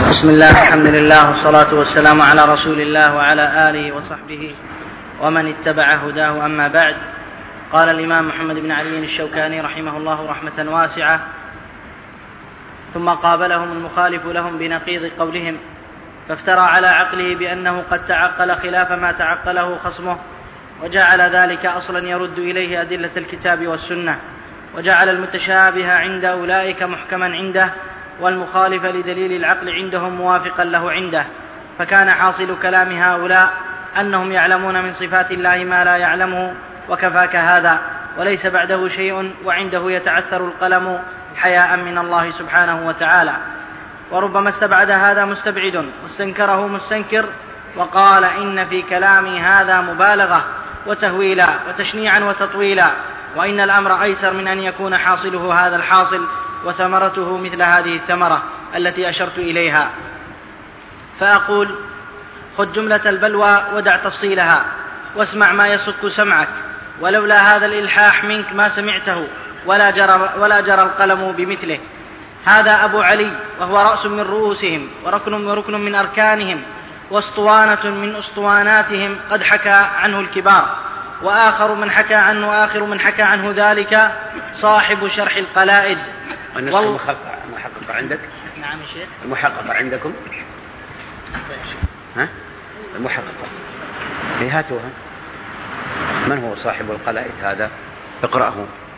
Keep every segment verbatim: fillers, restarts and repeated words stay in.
بسم الله، الحمد لله، والصلاة والسلام على رسول الله وعلى آله وصحبه ومن اتبع هداه. أما بعد، قال الإمام محمد بن علي الشوكاني رحمه الله رحمة واسعة: ثم قابلهم المخالف لهم بنقيض قولهم، فافترى على عقله بأنه قد تعقل خلاف ما تعقله خصمه، وجعل ذلك أصلا يرد إليه أدلة الكتاب والسنة، وجعل المتشابه عند أولئك محكما عنده، والمخالف لدليل العقل عندهم موافقا له عنده. فكان حاصل كلام هؤلاء أنهم يعلمون من صفات الله ما لا يعلمه، وكفاك هذا، وليس بعده شيء، وعنده يتعثر القلم حياء من الله سبحانه وتعالى. وربما استبعد هذا مستبعد، واستنكره مستنكر، وقال إن في كلامي هذا مبالغة وتهويلا وتشنيعا وتطويلا، وإن الأمر أيسر من أن يكون حاصله هذا الحاصل وثمرته مثل هذه الثمرة التي أشرت إليها. فأقول: خذ جملة البلوى ودع تفصيلها، واسمع ما يصك سمعك، ولولا هذا الإلحاح منك ما سمعته، ولا جرى, ولا جرى القلم بمثله. هذا أبو علي، وهو رأس من رؤوسهم، وركن من, ركن من أركانهم، واسطوانة من أسطواناتهم، قد حكى عنه الكبار. وآخر من حكى عنه آخر من حكى عنه ذلك صاحب شرح القلائد. النسخة المحققة عندك؟ نعم الشيخ. المحققة عندكم؟ ها؟ المحققة هاتوها. من هو صاحب القلائد هذا؟ اقرأه.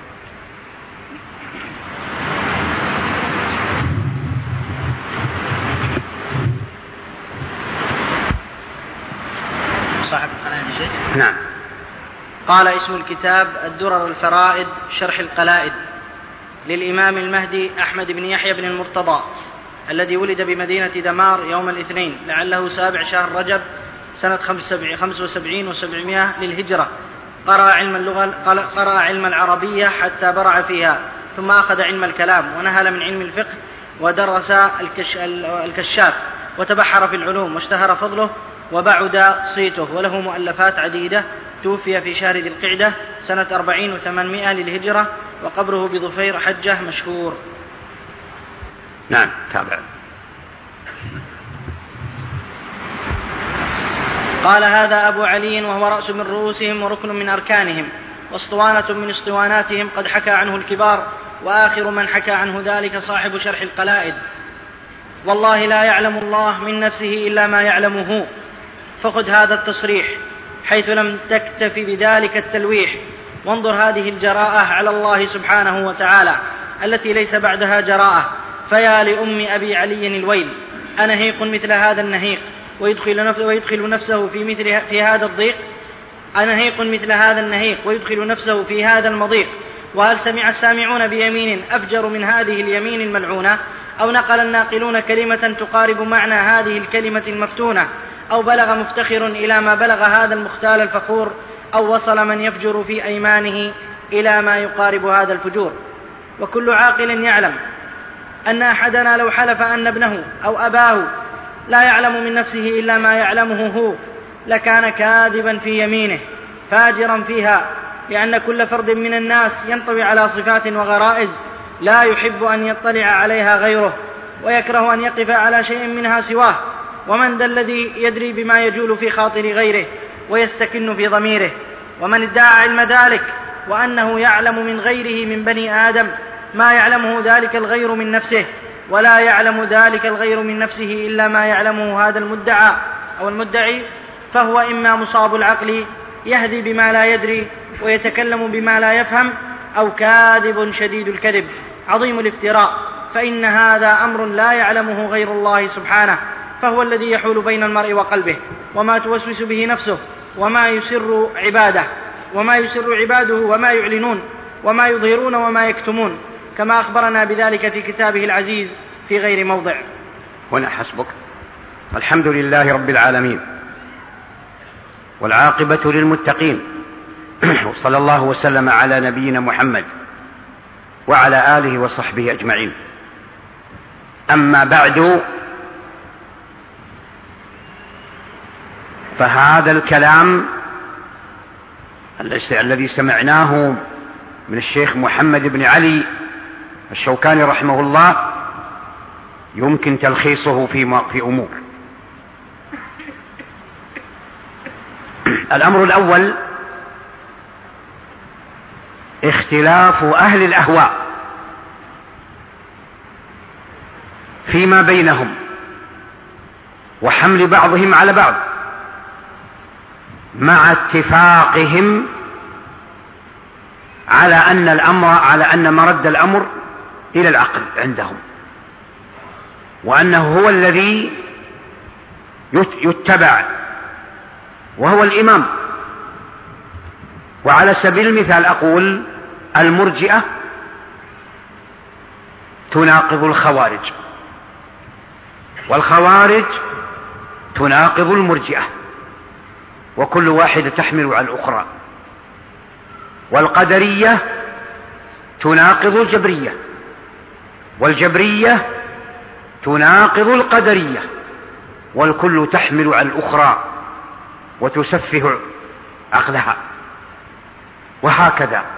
صاحب القلائد الشيخ؟ نعم. قال: اسم الكتاب الدرر الفرائد شرح القلائد، للإمام المهدي أحمد بن يحيى بن المرتضى، الذي ولد بمدينة دمار يوم الاثنين لعله سابع شهر رجب سنة خمس وسبعين وسبعمائة للهجرة. قرأ علم اللغة، قرأ علم العربية حتى برع فيها، ثم أخذ علم الكلام، ونهل من علم الفقه، ودرس الكش الكشاف، وتبحر في العلوم، واشتهر فضله وبعد صيته، وله مؤلفات عديدة. توفي في شهر ذي القعدة سنة أربعين وثمانمائة للهجرة، وقبره بظفير حجة مشهور. نعم، تابع. قال: هذا أبو علي، وهو رأس من رؤوسهم، وركن من أركانهم، واسطوانة من اسطواناتهم، قد حكى عنه الكبار. وآخر من حكى عنه ذلك صاحب شرح القلائد. والله لا يعلم الله من نفسه إلا ما يعلمه. فخذ هذا التصريح حيث لم تكتف بذلك التلويح، وانظر هذه الجراءة على الله سبحانه وتعالى التي ليس بعدها جراءة. فيا لأم أبي علي الويل، أنهيق مثل هذا النهيق ويدخل نفسه, ويدخل نفسه في, مثل في هذا الضيق؟ أنهيق مثل هذا النهيق ويدخل نفسه في هذا المضيق؟ وهل سمع السامعون بيمين أفجر من هذه اليمين الملعونة؟ أو نقل الناقلون كلمة تقارب معنى هذه الكلمة المفتونة؟ أو بلغ مفتخر إلى ما بلغ هذا المختال الفخور؟ أو وصل من يفجر في أيمانه إلى ما يقارب هذا الفجور؟ وكل عاقل يعلم أن أحدنا لو حلف أن ابنه أو أباه لا يعلم من نفسه إلا ما يعلمه هو، لكان كاذبا في يمينه فاجرا فيها، لأن كل فرد من الناس ينطوي على صفات وغرائز لا يحب أن يطلع عليها غيره، ويكره أن يقف على شيء منها سواه. ومن ذا الذي يدري بما يجول في خاطر غيره ويستكن في ضميره؟ ومن ادعى علم ذلك وأنه يعلم من غيره من بني آدم ما يعلمه ذلك الغير من نفسه، ولا يعلم ذلك الغير من نفسه إلا ما يعلمه هذا المدعى أو المدعي، فهو إما مصاب العقل يهدي بما لا يدري ويتكلم بما لا يفهم، أو كاذب شديد الكذب عظيم الافتراء، فإن هذا أمر لا يعلمه غير الله سبحانه، فهو الذي يحول بين المرء وقلبه، وما توسوس به نفسه، وما يسر عباده وما يسر عباده وما يعلنون، وما يظهرون وما يكتمون، كما أخبرنا بذلك في كتابه العزيز في غير موضع. هنا حسبك. الحمد لله رب العالمين، والعاقبة للمتقين، وصلى الله وسلم على نبينا محمد وعلى آله وصحبه أجمعين. أما بعد، فهذا الكلام الذي سمعناه من الشيخ محمد بن علي الشوكاني رحمه الله يمكن تلخيصه في في أمور. الأمر الأول اختلاف أهل الأهواء فيما بينهم وحمل بعضهم على بعض مع اتفاقهم على أن الأمر على أن مرد الأمر إلى العقل عندهم، وأنه هو الذي يتبع وهو الإمام. وعلى سبيل المثال أقول المرجئة تناقض الخوارج، والخوارج تناقض المرجئة، وكل واحدة تحمل على الأخرى. والقدرية تناقض الجبرية، والجبرية تناقض القدرية، والكل تحمل على الأخرى وتسفه عقلها، وهكذا.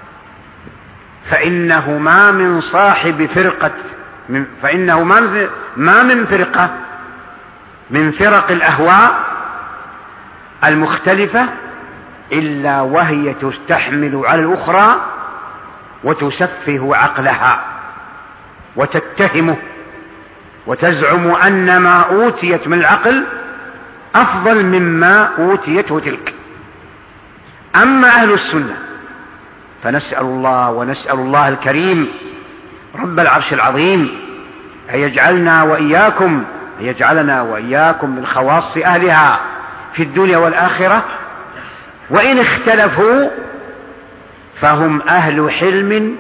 فإنه ما من صاحب فرقة من فإنه ما من فرقة من فرق الأهواء المختلفة إلا وهي تستحمل على الأخرى وتسفه عقلها وتتهمه وتزعم أن ما أوتيت من العقل أفضل مما أوتيته تلك. أما أهل السنة فنسأل الله ونسأل الله الكريم رب العرش العظيم أن يجعلنا وإياكم أن يجعلنا وإياكم من خواص أهلها في الدنيا والآخرة. وإن اختلفوا فهم أهل حلم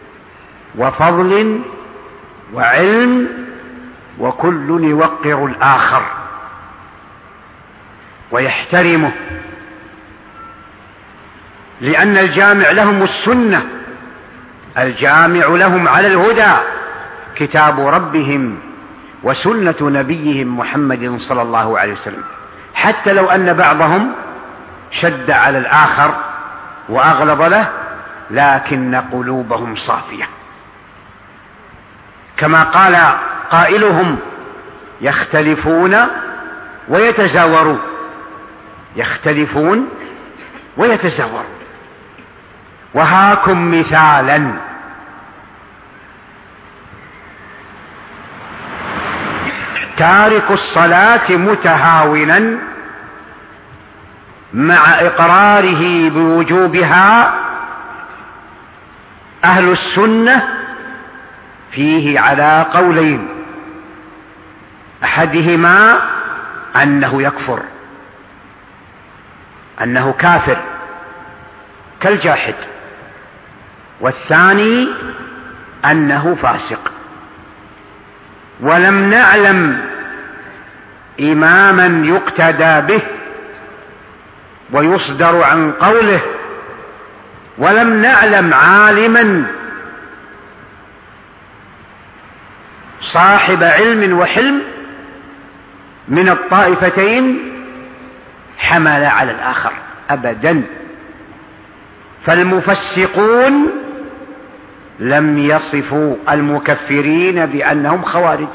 وفضل وعلم، وكل يوقر الآخر ويحترمه، لأن الجامع لهم السنة، الجامع لهم على الهدى كتاب ربهم وسنة نبيهم محمد صلى الله عليه وسلم، حتى لو أن بعضهم شد على الآخر وأغلظ له، لكن قلوبهم صافية. كما قال قائلهم: يختلفون ويتزاورون، يختلفون ويتزاورون. وهاكم مثالا: تارك الصلاة متهاونا مع إقراره بوجوبها أهل السنة فيه على قولين، أحدهما أنه يكفر، أنه كافر كالجاحد، والثاني أنه فاسق. ولم نعلم إماما يقتدى به ويصدر عن قوله، ولم نعلم عالما صاحب علم وحلم من الطائفتين حمل على الآخر أبدا. فالمفسقون لم يصفوا المكفرين بأنهم خوارج،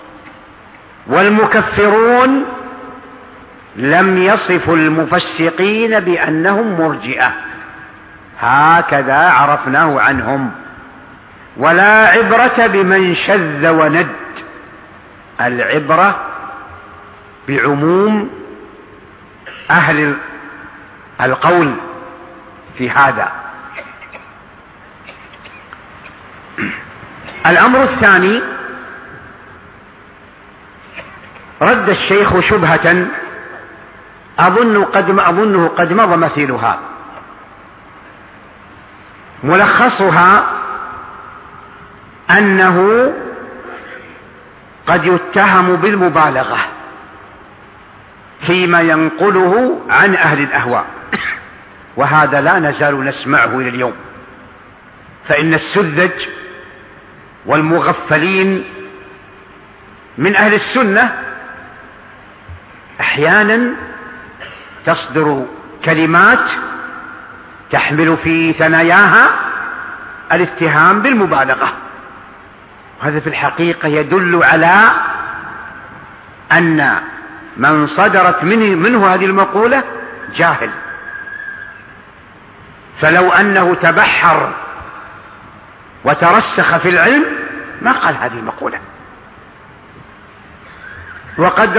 والمكفرون لم يصفوا المفسقين بأنهم مرجئة. هكذا عرفناه عنهم. ولا عبرة بمن شذ وند، العبرة بعموم أهل القول في هذا. الأمر الثاني: رد الشيخ شبهة أظن قد أظنه قد مضى مثيلها، ملخصها أنه قد يتهم بالمبالغة فيما ينقله عن أهل الأهواء، وهذا لا نزال نسمعه إلى اليوم. فإن السذج والمغفلين من أهل السنة أحيانا تصدر كلمات تحمل في ثناياها الاتهام بالمبالغة، هذا في الحقيقة يدل على أن من صدرت منه, منه هذه المقولة جاهل، فلو أنه تبحر وترسخ في العلم ما قال هذه المقولة. وقد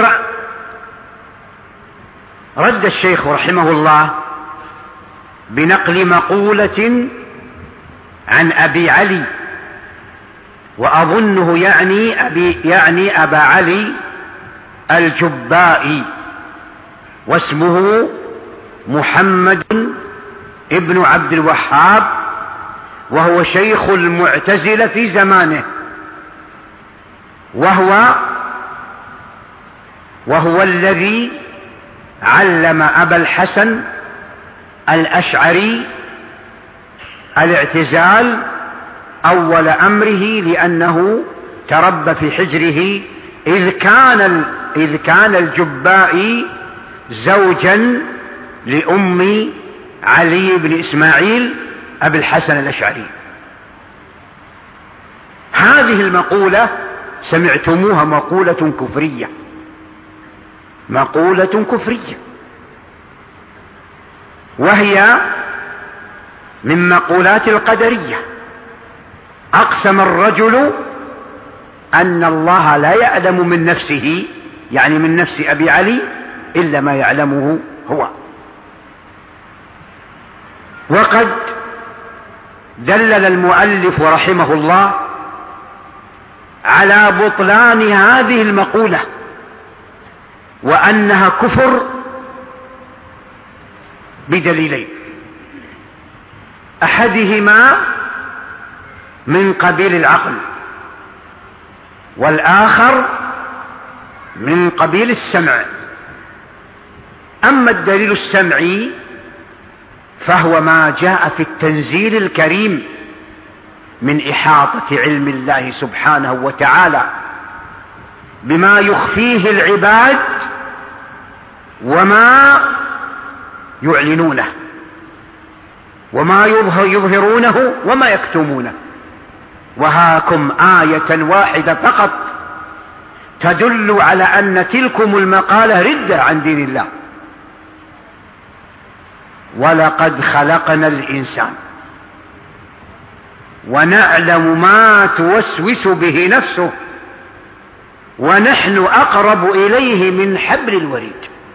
رد الشيخ رحمه الله بنقل مقولة عن أبي علي، وأظنه يعني, أبي يعني أبا علي الجبائي، واسمه محمد ابن عبد الوهاب، وهو شيخ المعتزلة في زمانه، وهو وهو الذي علم أبا الحسن الأشعري الاعتزال أول أمره، لأنه تربى في حجره إذ كان إذ كان الجبائي زوجا لأم علي بن إسماعيل أبي الحسن الأشعري. هذه المقولة سمعتموها مقولة كفرية، مقولة كفرية، وهي من مقولات القدرية. أقسم الرجل أن الله لا يعلم من نفسه، يعني من نفس أبي علي، إلا ما يعلمه هو. وقد دلل المؤلف رحمه الله على بطلان هذه المقولة وأنها كفر بدليلين، أحدهما من قبيل العقل، والآخر من قبيل السمع. أما الدليل السمعي فهو ما جاء في التنزيل الكريم من إحاطة علم الله سبحانه وتعالى بما يخفيه العباد وما يعلنونه، وما يظهرونه وما يكتمونه. وهاكم آية واحدة فقط تدل على أن تلكم المقالة ردة عن دين الله. ولقد خلقنا الإنسان ونعلم ما توسوس به نفسه ونحن أقرب إليه من حبل الوريد.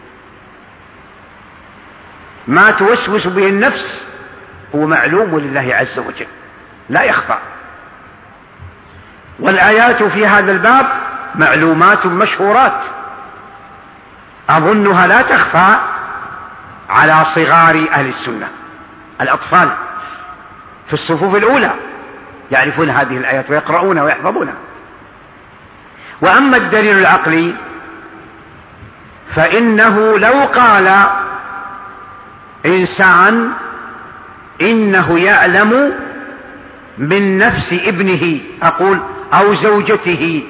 ما توسوس به النفس هو معلوم لله عز وجل لا يخفى، والآيات في هذا الباب معلومات مشهورات أظنها لا تخفى على صغار أهل السنة. الأطفال في الصفوف الأولى يعرفون هذه الآيات ويقرؤونها ويحفظونها. وأما الدليل العقلي فإنه لو قال إنسان إنه يعلم من نفس ابنه، أقول أو زوجته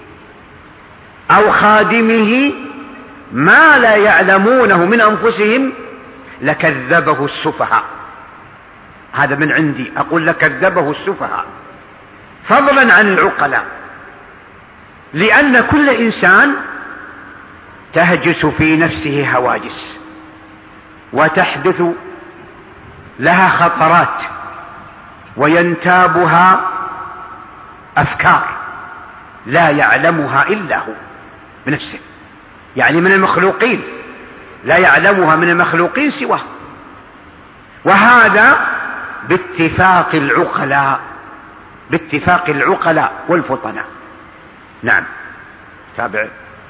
أو خادمه ما لا يعلمونه من أنفسهم لكذبه السفهاء. هذا من عندي، أقول لكذبه السفهاء فضلا عن العقلاء، لأن كل إنسان تهجس في نفسه هواجس وتحدث لها خطرات وينتابها أفكار لا يعلمها إلا هو بنفسه، يعني من المخلوقين لا يعلمها من المخلوقين سواه، وهذا باتفاق العقلاء باتفاق العقلاء والفطناء. نعم. تابع.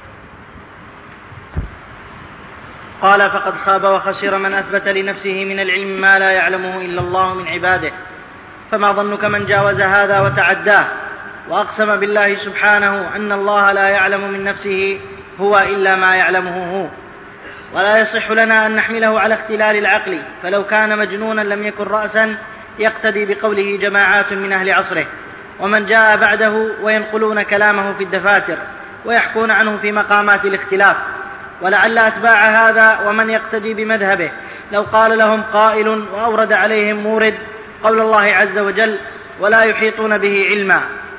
قال فقد خاب وخسر من أثبت لنفسه من العلم ما لا يعلمه إلا الله من عباده، فما ظنك من جاوز هذا وتعداه وأقسم بالله سبحانه أن الله لا يعلم من نفسه هو إلا ما يعلمه هو. ولا يصح لنا أن نحمله على اختلال العقل، فلو كان مجنونا لم يكن رأسا يقتدي بقوله جماعات من أهل عصره ومن جاء بعده وينقلون كلامه في الدفاتر ويحكون عنه في مقامات الاختلاف. ولعل أتباع هذا ومن يقتدي بمذهبه لو قال لهم قائل وأورد عليهم مورد قول الله عز وجل ولا يحيطون به علما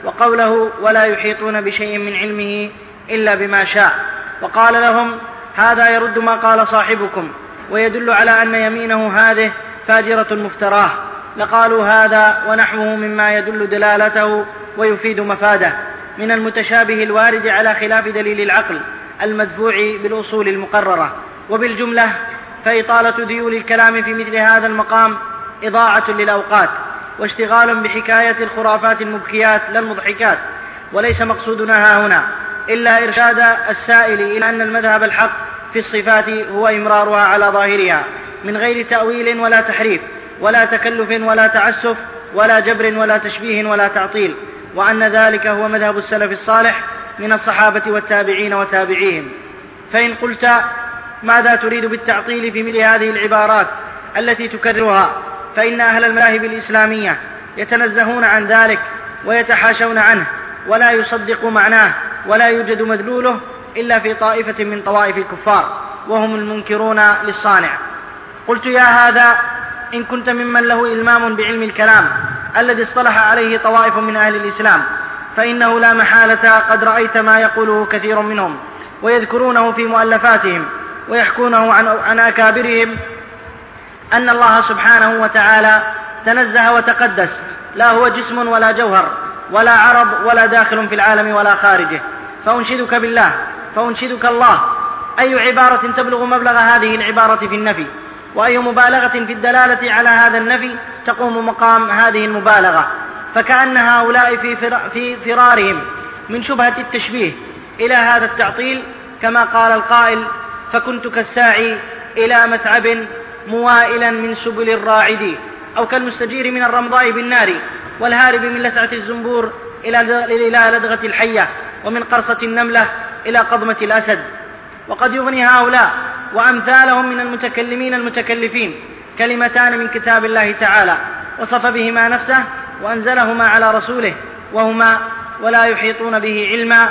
وقوله ولا يحيطون بشيء من علمه إلا بما شاء. وقال لهم هذا يرد ما قال صاحبكم ويدل على أن يمينه هذه فاجرة مفتراه، لقالوا هذا ونحوه مما يدل دلالته ويفيد مفاده من المتشابه الوارد على خلاف دليل العقل المدفوع بالأصول المقررة. وبالجملة فإطالة ديول الكلام في مثل هذا المقام إضاعة للأوقات واشتغال بحكاية الخرافات المبكيات لا المضحكات، وليس مقصودنا هنا إلا إرشاد السائل إلى أن المذهب الحق في الصفات هو إمرارها على ظاهرها من غير تأويل ولا تحريف ولا تكلف ولا تعسف ولا جبر ولا تشبيه ولا تعطيل، وأن ذلك هو مذهب السلف الصالح من الصحابة والتابعين وتابعيهم. فإن قلت ماذا تريد بالتعطيل في مثل هذه العبارات التي تكررها، فإن أهل المذاهب الإسلامية يتنزهون عن ذلك ويتحاشون عنه ولا يصدق معناه ولا يوجد مدلوله إلا في طائفة من طوائف الكفار وهم المنكرون للصانع. قلت يا هذا إن كنت ممن له إلمام بعلم الكلام الذي اصطلح عليه طوائف من أهل الإسلام، فإنه لا محالة قد رأيت ما يقوله كثير منهم ويذكرونه في مؤلفاتهم ويحكونه عن, عن أكابرهم أن الله سبحانه وتعالى تنزه وتقدس، لا هو جسم ولا جوهر ولا عرض ولا داخل في العالم ولا خارجه. فأنشدك بالله فأنشدك الله أي عبارة تبلغ مبلغ هذه العبارة في النفي، وأي مبالغة في الدلالة على هذا النفي تقوم مقام هذه المبالغة. فكأن هؤلاء في, فر... في فرارهم من شبهة التشبيه إلى هذا التعطيل كما قال القائل فكنت كالساعي إلى متعب موائلا من سبل الراعد، أو كالمستجير من الرمضاء بالنار والهارب من لسعة الزنبور إلى لدغة الحية ومن قرصة النملة إلى قضمة الأسد. وقد يغني هؤلاء وأمثالهم من المتكلمين المتكلفين كلمتان من كتاب الله تعالى وصف بهما نفسه وأنزلهما على رسوله، وهما ولا يحيطون به علما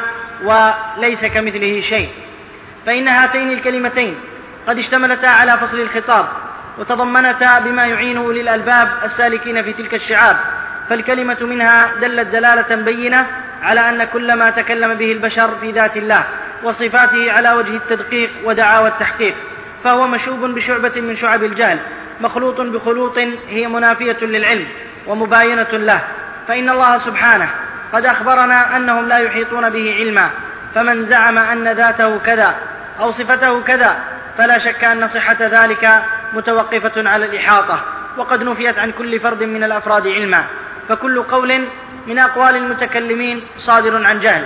وليس كمثله شيء. فإن هاتين الكلمتين قد اشتملتا على فصل الخطاب وتضمنتا بما يعين أولي الألباب السالكين في تلك الشعاب، فالكلمة منها دلت دلالة بينة على أن كل ما تكلم به البشر في ذات الله وصفاته على وجه التدقيق ودعاوى التحقيق فهو مشوب بشعبة من شعب الجهل مخلوط بخلوط هي منافية للعلم ومباينة له. فإن الله سبحانه قد أخبرنا أنهم لا يحيطون به علما، فمن زعم أن ذاته كذا أو صفته كذا فلا شك أن صحة ذلك متوقفة على الإحاطة، وقد نفيت عن كل فرد من الأفراد علما. فكل قول من أقوال المتكلمين صادر عن جهل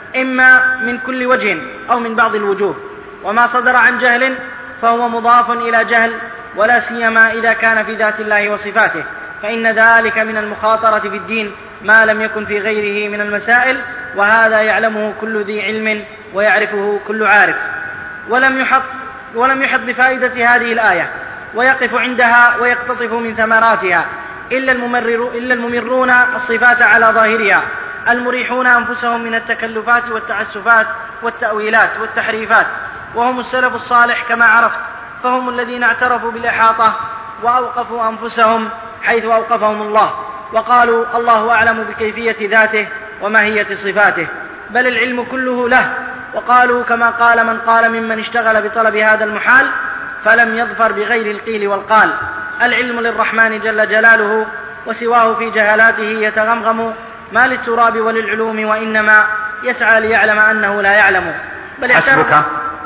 إما من كل وجه أو من بعض الوجوه، وما صدر عن جهل فهو مضاف إلى جهل، ولا سيما إذا كان في ذات الله وصفاته، فإن ذلك من المخاطرة في الدين ما لم يكن في غيره من المسائل، وهذا يعلمه كل ذي علم ويعرفه كل عارف. ولم يحط, ولم يحط بفائدة هذه الآية ويقف عندها ويقتطف من ثمراتها إلا, الممرر إلا الممرون الصفات على ظاهرها المريحون أنفسهم من التكلفات والتعسفات والتأويلات والتحريفات، وهم السلف الصالح كما عرفت، فهم الذين اعترفوا بالإحاطة وأوقفوا أنفسهم حيث أوقفهم الله، وقالوا الله أعلم بكيفية ذاته وماهية صفاته، بل العلم كله له. وقالوا كما قال من قال ممن اشتغل بطلب هذا المحال فلم يظفر بغير القيل والقال، العلم للرحمن جل جلاله، وسواه في جهالاته يتغمغم، ما للتراب وللعلوم وإنما يسعى ليعلم أنه لا يعلم. بل حسبك.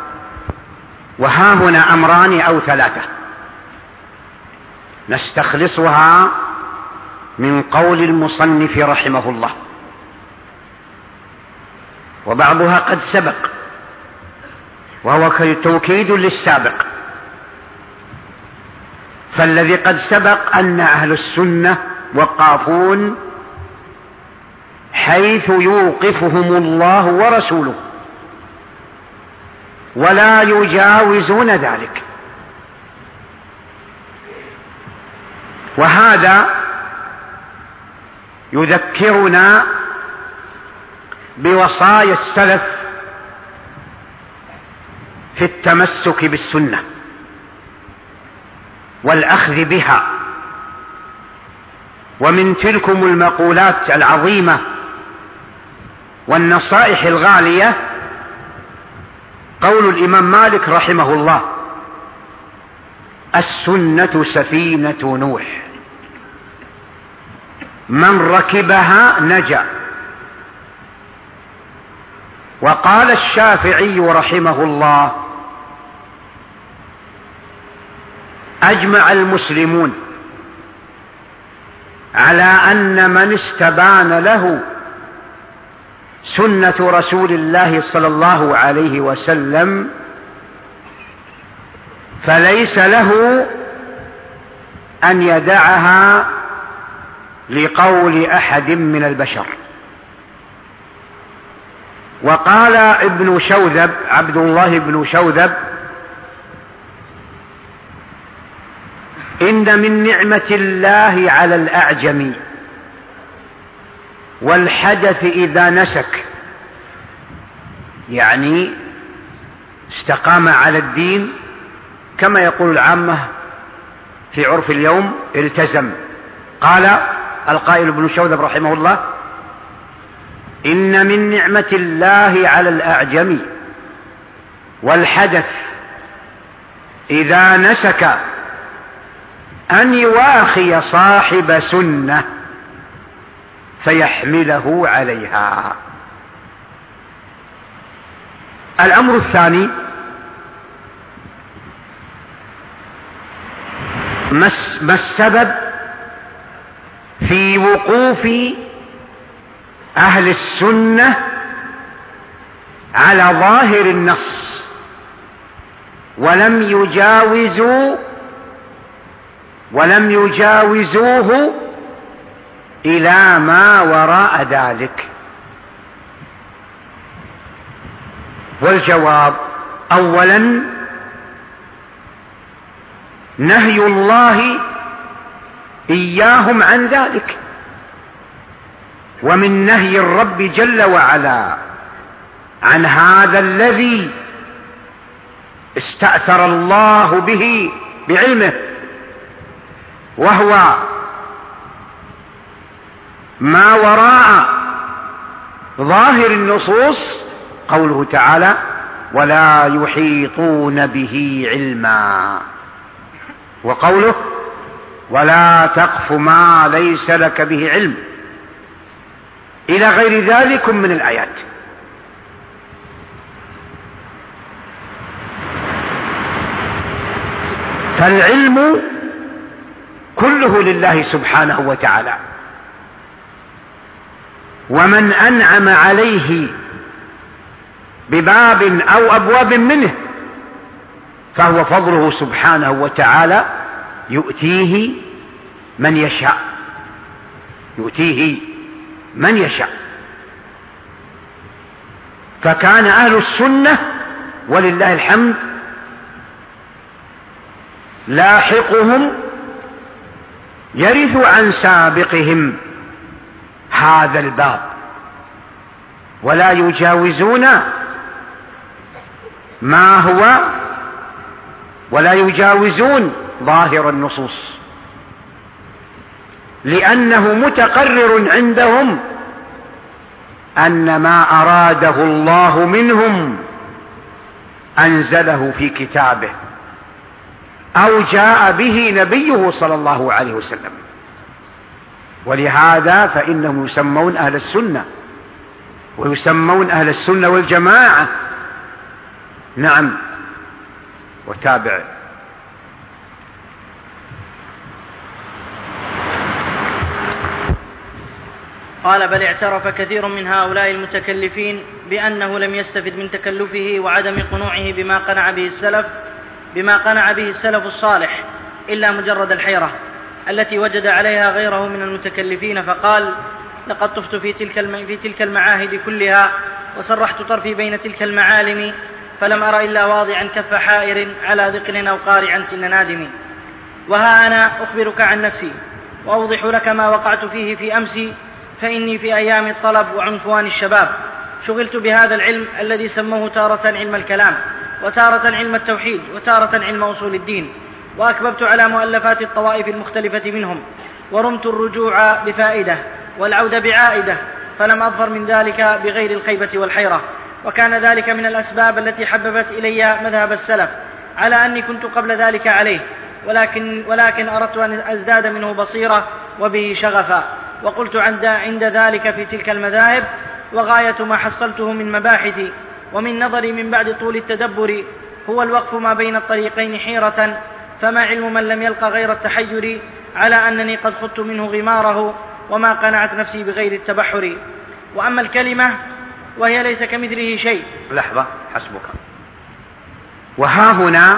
وها هنا أمران أو ثلاثة نستخلصها من قول المصنف رحمه الله، وبعضها قد سبق وهو توكيد للسابق. فالذي قد سبق أن أهل السنة وقافون حيث يوقفهم الله ورسوله ولا يجاوزون ذلك، وهذا يذكرنا بوصايا السلف في التمسك بالسنة والأخذ بها. ومن تلكم المقولات العظيمة والنصائح الغالية قول الإمام مالك رحمه الله: السنة سفينة نوح، من ركبها نجا. وقال الشافعي رحمه الله: أجمع المسلمون على أن من استبان له سنة رسول الله صلى الله عليه وسلم فليس له أن يدعها لقول أحد من البشر. وقال ابن شوذب، عبد الله بن شوذب: إن من نعمة الله على الأعجم والحدث إذا نسك، يعني استقام على الدين كما يقول العامة في عرف اليوم التزم. قال القائل ابن شوذب رحمه الله: إن من نعمة الله على الأعجم والحدث إذا نسك أن يواخي صاحب سنة فيحمله عليها. الأمر الثاني: ما السبب في وقوف أهل السنة على ظاهر النص ولم يجاوزوا ولم يجاوزوه إلى ما وراء ذلك؟ والجواب: أولا، نهي الله إياهم عن ذلك، ومن نهي الرب جل وعلا عن هذا الذي استأثر الله به بعلمه، وهو ما وراء ظاهر النصوص، قوله تعالى: ولا يحيطون به علما، وقوله: ولا تقف ما ليس لك به علم، إلى غير ذلك من الآيات. فالعلم كله لله سبحانه وتعالى، ومن أنعم عليه بباب أو أبواب منه فهو فضله سبحانه وتعالى يؤتيه من يشاء، يؤتيه من يشاء. فكان أهل السنة ولله الحمد لاحقهم يرث عن سابقهم هذا الباب، ولا يجاوزون ما هو ولا يجاوزون ظاهر النصوص، لأنه متقرر عندهم أن ما أراده الله منهم أنزله في كتابه أو جاء به نبيه صلى الله عليه وسلم. ولهذا فإنهم يسمون أهل السنة ويسمون أهل السنة والجماعة. نعم. وتابع. قال: بل اعترف كثير من هؤلاء المتكلفين بأنه لم يستفد من تكلفه وعدم قنوعه بما قنع به السلف بما قنع به السلف الصالح إلا مجرد الحيرة التي وجد عليها غيره من المتكلفين، فقال: لقد طفت في تلك في تلك المعاهد كلها وسرحت طرفي بين تلك المعالم، فلم أر إلا واضعا كف حائر على ذقن أو قارعا سن نادم. وها أنا أخبرك عن نفسي وأوضح لك ما وقعت فيه في أمسي، فإني في أيام الطلب وعنفوان الشباب شغلت بهذا العلم الذي سموه تارة علم الكلام، وتارة علم التوحيد، وتارة علم أصول الدين، وأكببت على مؤلفات الطوائف المختلفة منهم، ورمت الرجوع بفائدة والعود بعائدة، فلم أظفر من ذلك بغير الخيبة والحيرة، وكان ذلك من الأسباب التي حببت إلي مذهب السلف على أني كنت قبل ذلك عليه، ولكن, ولكن أردت أن أزداد منه بصيرة وبه شغفا، وقلت عند, عند ذلك في تلك المذاهب وغاية ما حصلته من مباحثي ومن نظري من بعد طول التدبر هو الوقف ما بين الطريقين حيرة، فما علم من لم يلق غير التحير على أنني قد خضت منه غماره وما قنعت نفسي بغير التبحر. وأما الكلمة وهي ليس كمثله شيء. لحظة حسبك. وها هنا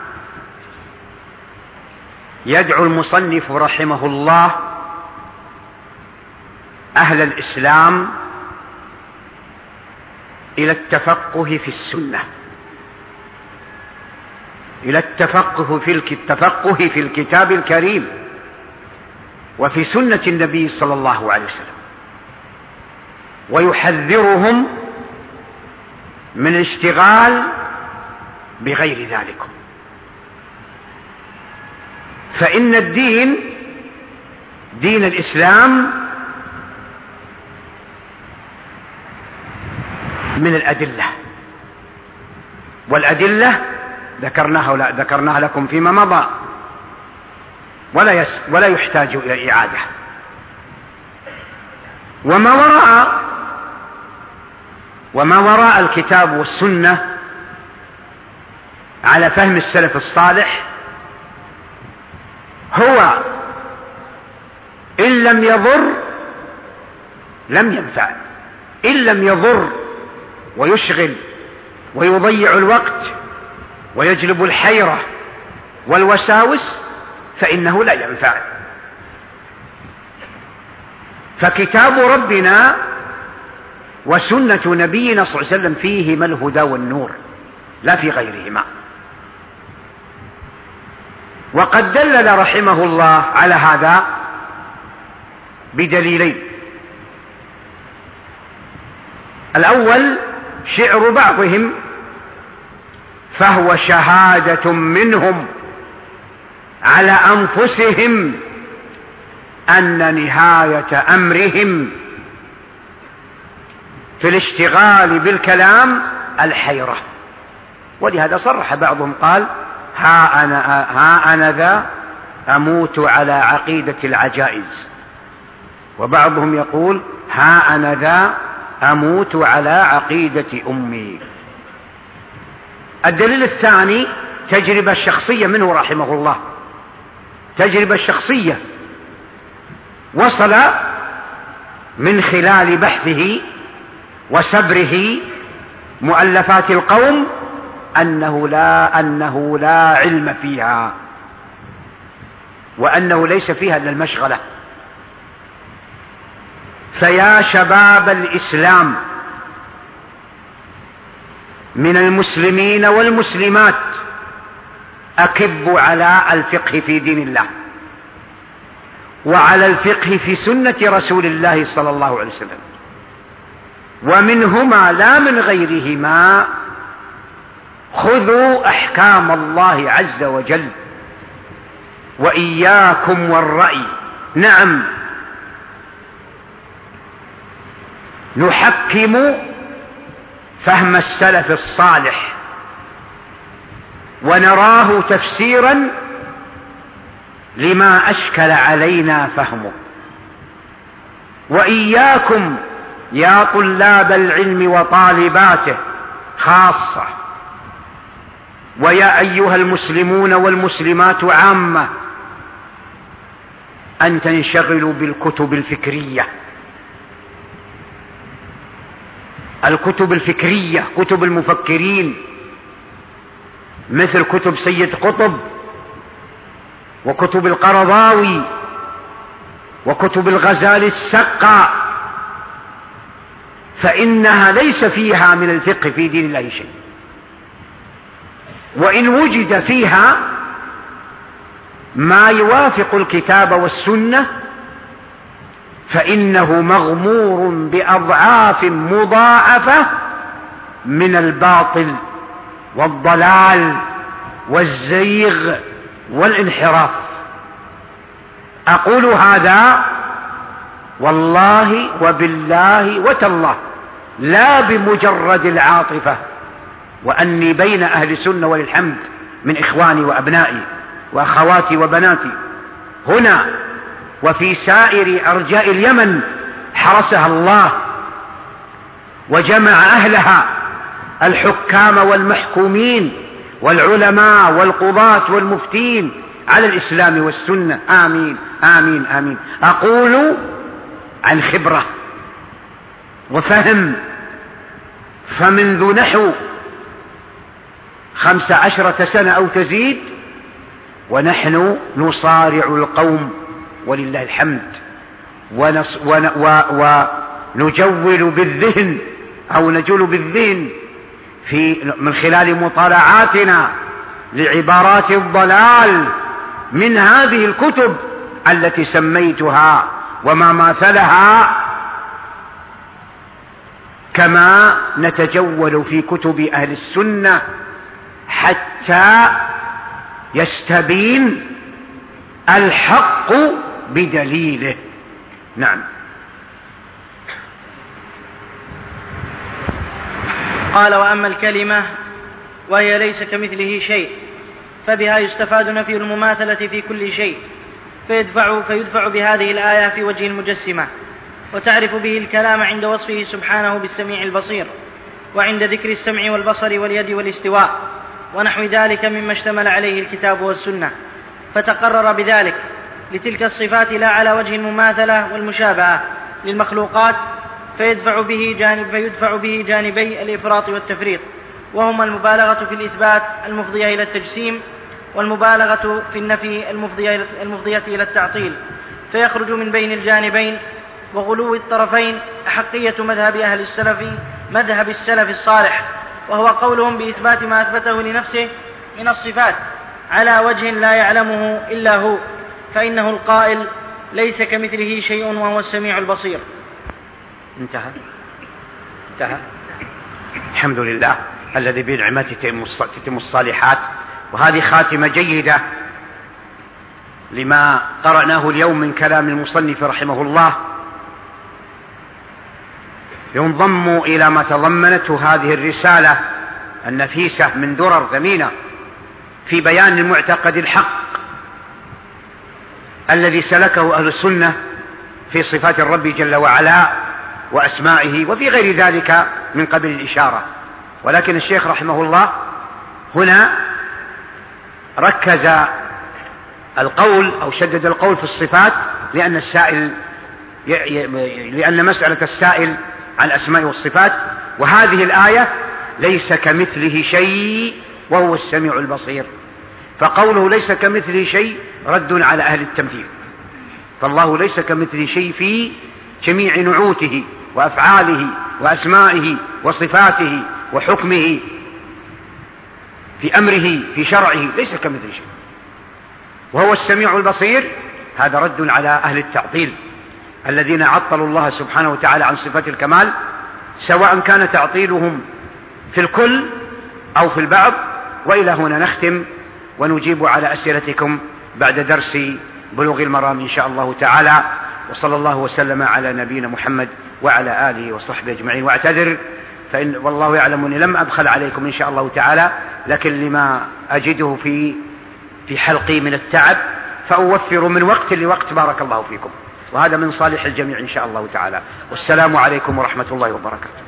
يدعو المصنف رحمه الله أهل الإسلام إلى التفقه في السنة، إلى التفقه في التفقه في الكتاب الكريم وفي سنة النبي صلى الله عليه وسلم، ويحذرهم من الاشتغال بغير ذلك، فإن الدين دين الإسلام من الأدلة، والأدلة ذكرناها ولا ذكرناها لكم فيما مضى، ولا يس ولا يحتاج إلى إعادة. وما وراء وما وراء الكتاب والسنة على فهم السلف الصالح هو إن لم يضر لم ينفع، إن لم يضر ويشغل ويضيع الوقت ويجلب الحيرة والوساوس فإنه لا ينفع. فكتاب ربنا وسنة نبينا صلى الله عليه وسلم فيهما الهدى والنور لا في غيرهما. وقد دلل رحمه الله على هذا بدليلين: الأول شعر بعضهم فهو شهادة منهم على أنفسهم أن نهاية أمرهم في الاشتغال بالكلام الحيرة. ولهذا صرح بعضهم قال: ها أنا, ها أنا ذا أموت على عقيدة العجائز، وبعضهم يقول: ها أنا ذا أموت على عقيدة أمي. الدليل الثاني تجربة شخصية منه رحمه الله، تجربة شخصية وصل من خلال بحثه وسبره مؤلفات القوم أنه لا, أنه لا علم فيها، وأنه ليس فيها إلا المشغلة. فيا شباب الإسلام من المسلمين والمسلمات أكبوا على الفقه في دين الله وعلى الفقه في سنة رسول الله صلى الله عليه وسلم، ومنهما لا من غيرهما. خذوا أحكام الله عز وجل وإياكم والرأي. نعم، نحكم فهم السلف الصالح ونراه تفسيرا لما أشكل علينا فهمه. وإياكم يا طلاب العلم وطالباته خاصة، ويا أيها المسلمون والمسلمات عامة، أن تنشغلوا بالكتب الفكرية. الكتب الفكرية كتب المفكرين، مثل كتب سيد قطب وكتب القرضاوي وكتب الغزالي السقا، فإنها ليس فيها من الفقه في دين الله شيء، وإن وجد فيها ما يوافق الكتاب والسنة فإنه مغمور بأضعاف مضاعفة من الباطل والضلال والزيغ والانحراف. أقول هذا والله وبالله وتالله، لا بمجرد العاطفة، وأني بين أهل السنة وللحمد من إخواني وأبنائي وأخواتي وبناتي هنا وفي سائر أرجاء اليمن حرسها الله وجمع أهلها الحكام والمحكومين والعلماء والقضاة والمفتين على الإسلام والسنة. آمين آمين آمين. أقول عن خبرة وفهم، فمنذ نحو خمس عشرة سنة أو تزيد ونحن نصارع القوم ولله الحمد، ونص ون و ونجول بالذهن أو نجول بالذهن في من خلال مطالعاتنا لعبارات الضلال من هذه الكتب التي سميتها وما ماثلها، كما نتجول في كتب أهل السنة حتى يستبين الحق بدليله. نعم. قال: وأما الكلمة وهي ليس كمثله شيء، فبها يستفاد نفي المماثلة في كل شيء، فيدفع, فيدفع بهذه الآية في وجه المجسمة، وتعرف به الكلام عند وصفه سبحانه بالسميع البصير، وعند ذكر السمع والبصر واليد والاستواء ونحو ذلك مما اشتمل عليه الكتاب والسنة، فتقرر بذلك لتلك الصفات لا على وجه المماثلة والمشابهة للمخلوقات، فيدفع به جانب فيدفع به جانبي الإفراط والتفريط، وهما المبالغة في الإثبات المفضية إلى التجسيم، والمبالغة في النفي المفضية إلى التعطيل، فيخرج من بين الجانبين وغلو الطرفين أحقية مذهب أهل السلف مذهب السلف الصالح، وهو قولهم بإثبات ما أثبته لنفسه من الصفات على وجه لا يعلمه إلا هو، فإنه القائل: ليس كمثله شيء وهو السميع البصير. انتهى انتهى الحمد لله الذي بنعمته تتم الصالحات. وهذه خاتمة جيدة لما قرأناه اليوم من كلام المصنف رحمه الله، ينضم إلى ما تضمنته هذه الرسالة النفيسة من درر ثمينة في بيان المعتقد الحق الذي سلكه أهل السنة في صفات الرب جل وعلا وأسمائه وفي غير ذلك من قبل الإشارة. ولكن الشيخ رحمه الله هنا ركز القول أو شدد القول في الصفات، لأن السائل لأن مسألة السائل عن الأسماء والصفات، وهذه الآية ليس كمثله شيء وهو السميع البصير، فقوله ليس كمثله شيء رد على أهل التمثيل، فالله ليس كمثله شيء في جميع نعوته وأفعاله وأسمائه وصفاته وحكمه في أمره في شرعه، ليس كمثله شيء وهو السميع البصير. هذا رد على أهل التعطيل الذين عطلوا الله سبحانه وتعالى عن صفات الكمال، سواء كان تعطيلهم في الكل أو في البعض. وإلى هنا نختم ونجيب على أسئلتكم بعد درس بلوغ المرام إن شاء الله تعالى، وصلى الله وسلم على نبينا محمد وعلى آله وصحبه أجمعين. واعتذر فإن والله يعلم أني لم أبخل عليكم إن شاء الله تعالى، لكن لما أجده في في حلقي من التعب فأوفر من وقت لوقت، بارك الله فيكم، وهذا من صالح الجميع إن شاء الله تعالى. والسلام عليكم ورحمة الله وبركاته.